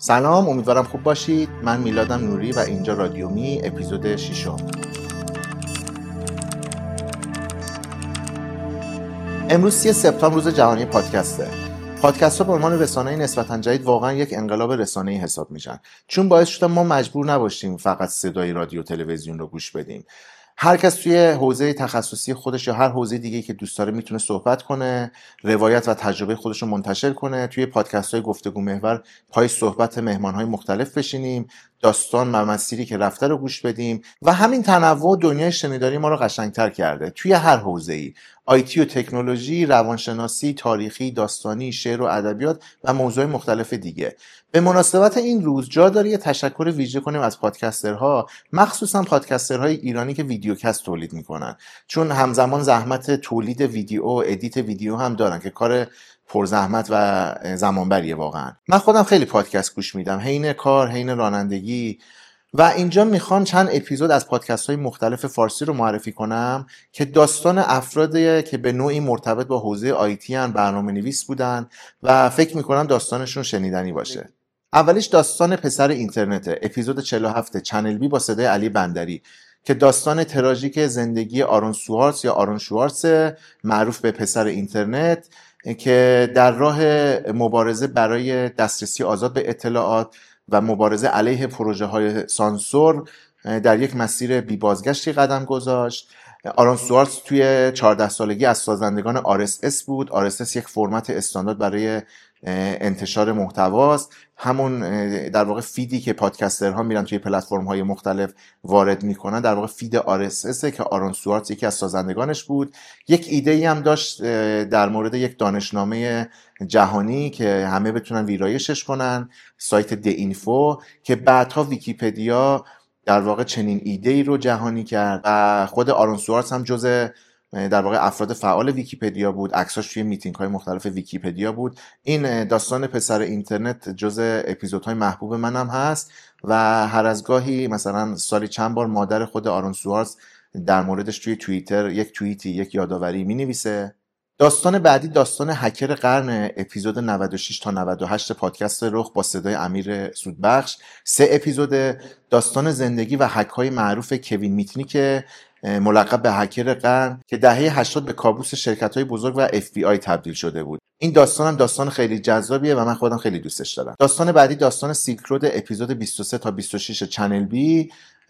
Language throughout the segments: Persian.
سلام، امیدوارم خوب باشید. من میلادم نوری و اینجا رادیو می اپیزود 6. امروز 3 سپتامبر روز جهانی پادکسته. پادکست ها به عنوان رسانه‌ای نسبتاً جدید واقعا یک انقلاب رسانه‌ای حساب میشن، چون باعث شده ما مجبور نباشیم فقط صدای رادیو تلویزیون رو گوش بدیم. هر کس توی حوزه تخصصی خودش یا هر حوزه دیگه‌ای که دوست داره میتونه صحبت کنه، روایت و تجربه خودش رو منتشر کنه. توی پادکست‌های گفتگو محور پای صحبت مهمان‌های مختلف بشینیم، داستان و مسیری که رفته رو گوش بدیم و همین تنوع دنیای شنیداری ما رو قشنگ‌تر کرده. توی هر حوزه‌ای، آیتی و تکنولوژی، روانشناسی، تاریخی، داستانی، شعر و ادبیات و موضوعات مختلف دیگه. به مناسبت این روز جا داره یه تشکر ویژه کنیم از پادکسترها، مخصوصا پادکسترهای ایرانی که ویدیوکست تولید میکنن، چون همزمان زحمت تولید ویدیو و ادیت ویدیو هم دارن که کار پرزحمت و زمانبریه. واقعا من خودم خیلی پادکست گوش میدم، حین کار، حین رانندگی، و اینجا میخوام چند اپیزود از پادکست های مختلف فارسی رو معرفی کنم که داستان افرادی که به نوعی مرتبط با حوزه آیتی ان، برنامه نویس بودن و فکر میکنم داستانشون شنیدنی باشه. اولیش داستان پسر اینترنته، اپیزود 47 چنل بی با صدای علی بندری، که داستان تراژیک زندگی آرون سوارتز یا آرون شوارتز، معروف به پسر اینترنت، که در راه مبارزه برای دسترسی آزاد به اطلاعات و مبارزه علیه پروژه های سانسور در یک مسیر بی بازگشتی قدم گذاشت. آرون سوارتز توی 14 سالگی از سازندگان RSS بود. RSS یک فرمت استاندارد برای انتشار محتواست، همون در واقع فیدی که پادکسترها میرن توی پلتفرم های مختلف وارد میکنن، در واقع فید RSS که آرون سوارتز یکی از سازندگانش بود. یک ایده ای هم داشت در مورد یک دانشنامه جهانی که همه بتونن ویرایشش کنن، سایت دینفو، که بعدها ویکیپدیا در واقع چنین ایده ای رو جهانی کرد و خود آرون سوارتز هم جزء در واقع افراد فعال ویکیپدیا بود. عکساش توی میتینگ های مختلف ویکیپدیا بود. این داستان پسر اینترنت جزء اپیزودهای محبوب منم هست و هر از گاهی مثلا سالی چند بار مادر خود آرون سوارتز در موردش توی توییتر یک توییتی، یک یادآوری مینویسه. داستان بعدی داستان هکر قرن، اپیزود 96 تا 98 پادکست رخ با صدای امیر سودبخش. 3 اپیزود داستان زندگی و هک‌های معروف کوین میتنیک ملقب به هکر قرن که دهه 80 به کابوس شرکت‌های بزرگ و FBI تبدیل شده بود. این داستان هم داستان خیلی جذابیه و من خودم خیلی دوستش دارم. داستان بعدی داستان سیلک رود، اپیزود 23 تا 26 چنل بی،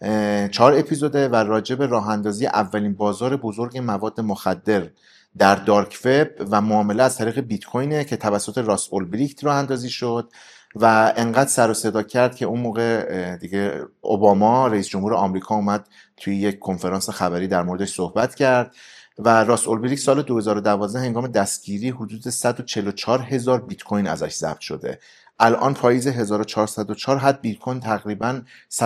4 اپیزوده و راجع به راه اندازی اولین بازار بزرگ مواد مخدر در دارک وب و معامله از طریق بیت کوینه که توسط راس اولبریکت راه اندازی شد و انقدر سر و صدا کرد که اون موقع دیگه اوباما رئیس جمهور آمریکا اومد توی یک کنفرانس خبری در موردش صحبت کرد و راس اولبریکت سال 2012 هنگام دستگیری حدود 144,000 بیت کوین ازش ضبط شده. الان پاییز 1404 حد بیت کوین تقریبا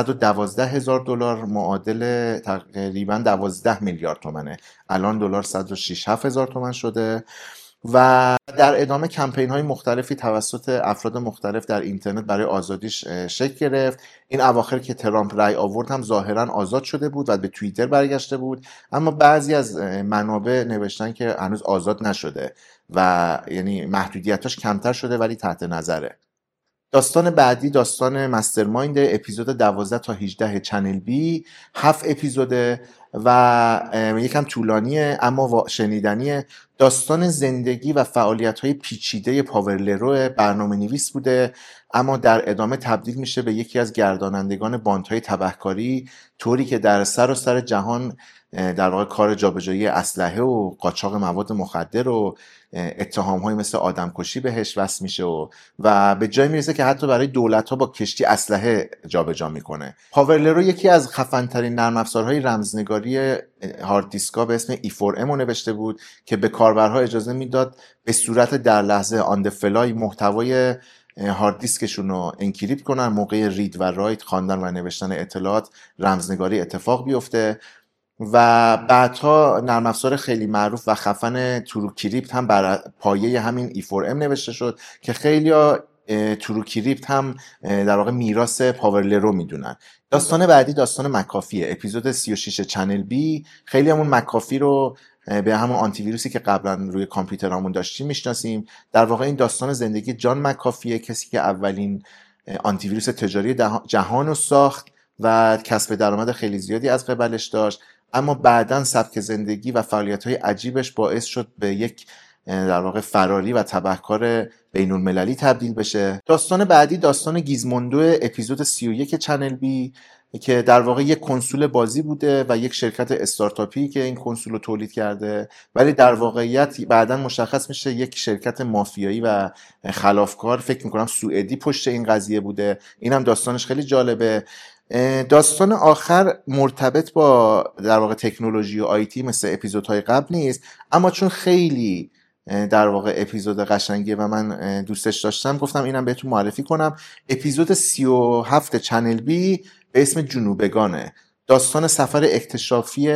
$112,000 معادل تقریبا 12 میلیارد تومنه. الان دلار 106,000 تومن شده و در ادامه کمپین های مختلفی توسط افراد مختلف در اینترنت برای آزادیش شکل گرفت. این اواخر که ترامپ رأی آورد هم ظاهرا آزاد شده بود و به توییتر برگشته بود، اما بعضی از منابع نوشتن که هنوز آزاد نشده و یعنی محدودیتاش کمتر شده ولی تحت نظره. داستان بعدی داستان مسترمایند، اپیزود 12 تا 18 چنل بی، 7 اپیزوده و یکم طولانیه اما شنیدنیه. داستان زندگی و فعالیت‌های پیچیده پاورلرو، برنامه نویس بوده اما در ادامه تبدیل میشه به یکی از گردانندگان باندهای تبهکاری، طوری که در سراسر جهان در واقع کار جابجایی اسلحه و قاچاق مواد مخدر و اتهام‌های مثل آدمکشی بهش وصل میشه و به جای میرسه که حتی برای دولت‌ها با کشتی اسلحه جابجا میکنه. پاورلرو یکی از خفن‌ترین نرم افزارهای رمزنگاری هارد دیسکا به اسم E4M رو نوشته بود که به کاربرها اجازه میداد به صورت در لحظه آن د فلای محتوای هارد دیسکشون رو انکریپت کنن، موقع رید و رایت، خواندن و نوشتن اطلاعات رمزنگاری اتفاق بیفته. و بعدها نرم افزار خیلی معروف و خفن تروکریپت هم بر پایه همین E4M نوشته شد که خیلی‌ها تروکریپت هم در واقع میراث پاورلرو میدونن. داستان بعدی داستان مکافیه، اپیزود 36 چنل بی. خیلی همون مکافی رو به همون آنتی ویروسی که قبلا روی کامپیوترامون داشتیم میشناسیم. در واقع این داستان زندگی جان مکافیه، کسی که اولین آنتی ویروس تجاری جهان رو ساخت و کسب درآمد خیلی زیادی از قبلش داشت، اما بعداً سبک زندگی و فعالیت‌های عجیبش باعث شد به یک در واقع فراری و تبهکار بین‌المللی تبدیل بشه. داستان بعدی داستان گیزموندو اپیزود 31 چنل بی که در واقع یک کنسول بازی بوده و یک شرکت استارتاپی که این کنسول رو تولید کرده، ولی در واقعیت بعداً مشخص میشه یک شرکت مافیایی و خلافکار، فکر میکنم سوئدی، پشت این قضیه بوده. اینم داستانش خیلی جالبه. داستان آخر مرتبط با در واقع تکنولوژی و آیتی مثل اپیزودهای قبل نیست، اما چون خیلی در واقع اپیزود قشنگیه و من دوستش داشتم گفتم اینم بهتون معرفی کنم. اپیزود 37 چنل بی به اسم جنوبگانه. داستان سفر اکتشافی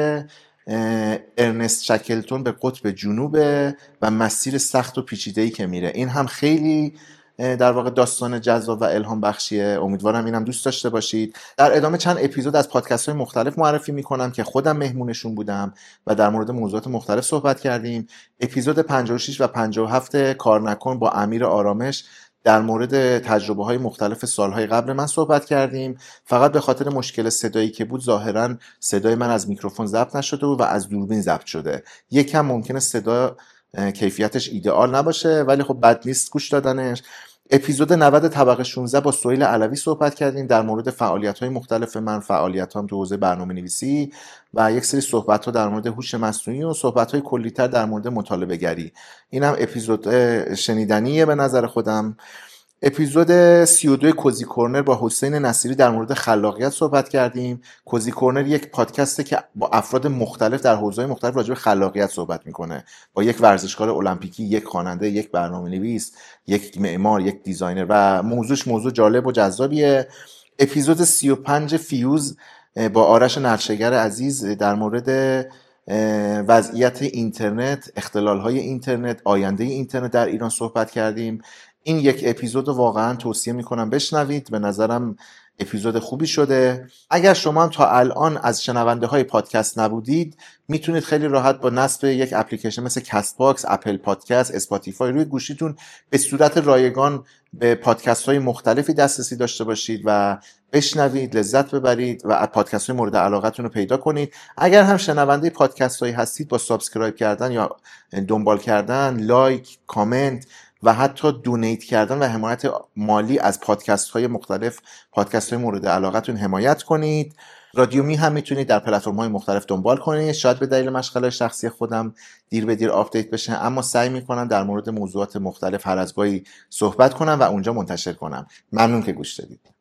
ارنست شکلتون به قطب جنوبه و مسیر سخت و پیچیده‌ای که میره. این هم خیلی در واقع داستان جذاب و الهام بخشیه. امیدوارم اینم دوست داشته باشید. در ادامه چند اپیزود از پادکست های مختلف معرفی میکنم که خودم مهمونشون بودم و در مورد موضوعات مختلف صحبت کردیم. اپیزود 56 و 57 کار نکن با امیر آرامش در مورد تجربه های مختلف سالهای قبل من صحبت کردیم. فقط به خاطر مشکل صدایی که بود ظاهرا صدای من از میکروفون ضبط نشده و از دوربین ضبط شده. یکم ممکنه صدا کیفیتش ایدئال نباشه، ولی خب بد نیست گوش دادنش. اپیزود 90 طبقه 16 با سهیل علوی صحبت کردیم در مورد فعالیت‌های مختلف من، فعالیتام تو حوزه برنامه‌نویسی و یک سری صحبت‌ها در مورد هوش مصنوعی و صحبت‌های کلی‌تر در مورد مطالبه گری. اینم اپیزود شنیدنیه به نظر خودم. اپیزود 32 کوزی کورنر با حسین نصیری در مورد خلاقیت صحبت کردیم. کوزی کورنر یک پادکسته که با افراد مختلف در حوزه‌های مختلف راجع به خلاقیت صحبت میکنه، با یک ورزشکار المپیکی، یک خواننده، یک برنامه‌نویس، یک معمار، یک دیزاینر و موضوع جالب و جذابیه. اپیزود 35 فیوز با آرش نرشگر عزیز در مورد وضعیت اینترنت، اختلال‌های اینترنت، آینده اینترنت در ایران صحبت کردیم. این یک اپیزود واقعا توصیه میکنم بشنوید، به نظرم اپیزود خوبی شده. اگر شما هم تا الان از شنونده های پادکست نبودید، میتونید خیلی راحت با نصب یک اپلیکیشن مثل کست باکس، اپل پادکست، اسپاتیفای روی گوشیتون به صورت رایگان به پادکست های مختلفی دسترسی داشته باشید و بشنوید، لذت ببرید و پادکست های مورد علاقتون رو پیدا کنید. اگر هم شنونده پادکست هایی هستید، با سابسکرایب کردن یا دنبال کردن، لایک، کامنت و حتی دونیت کردن و حمایت مالی از پادکست های مختلف، پادکست های مورد علاقتون حمایت کنید. رادیو می هم میتونید در پلتفرم های مختلف دنبال کنید. شاید به دلیل مشغله شخصی خودم دیر به دیر آپدیت بشه، اما سعی میکنم در مورد موضوعات مختلف هر از گاهی صحبت کنم و اونجا منتشر کنم. ممنون که گوش دادید.